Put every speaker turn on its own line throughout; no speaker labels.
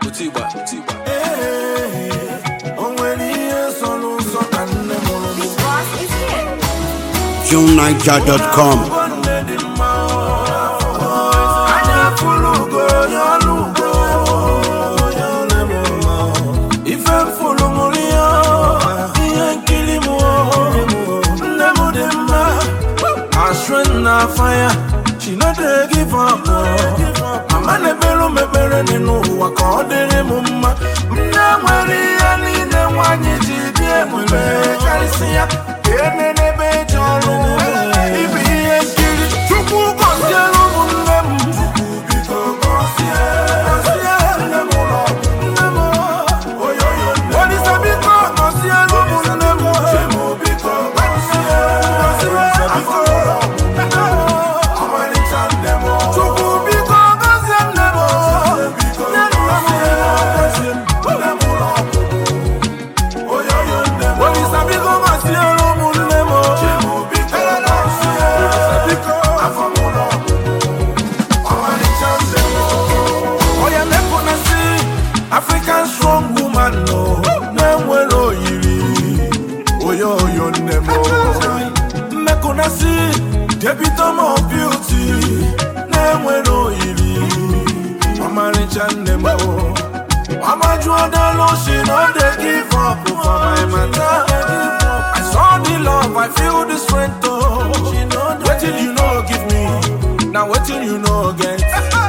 JohnNiger.com.
Fire, she not dey give up. Mama ne belu me bere ni no wakode mumma. Mna mweli ani ne wanyi jidie mwele karisia. Ene ne bejolo ibi ekiri. Chuku kosielu mundem. Chuku biko kosielu nemulo nemo. Oyoyo nemo. Wadi sabiko kosielu mundem. Chemo biko kosielu sabiko. African strong woman, no, Nemwelo Yiri, Oyo Nemo. Mekonasi, Debitom of beauty, Nemwelo Yiri, Mama Richard Nemo. Mama Juadalo, she know they give up for my matter. I saw the love, I feel the strength, oh. Wait till you know, give me, now wait till you know, get.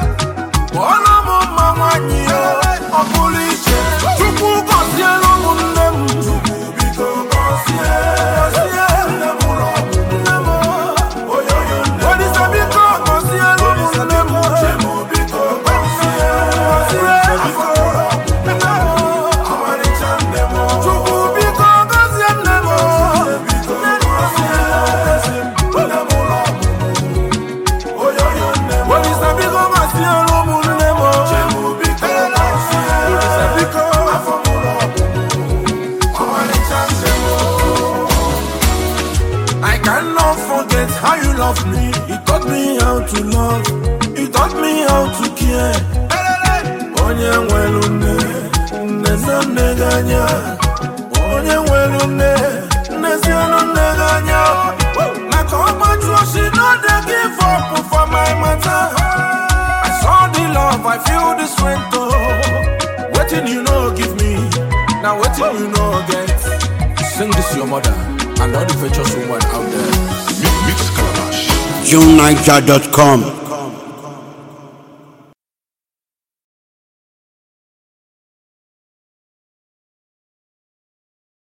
How you love me, you taught me how to love, you taught me how to care. Onye welune, nesa neganya. Onye welune, nesiano neganya. Like how much was she not they give up for my matter. I saw the love, I feel the strength, oh. Waiting you know give me, now waiting you know get. Sing this to your mother and all the virtuous women out there.
JohnNiger.com.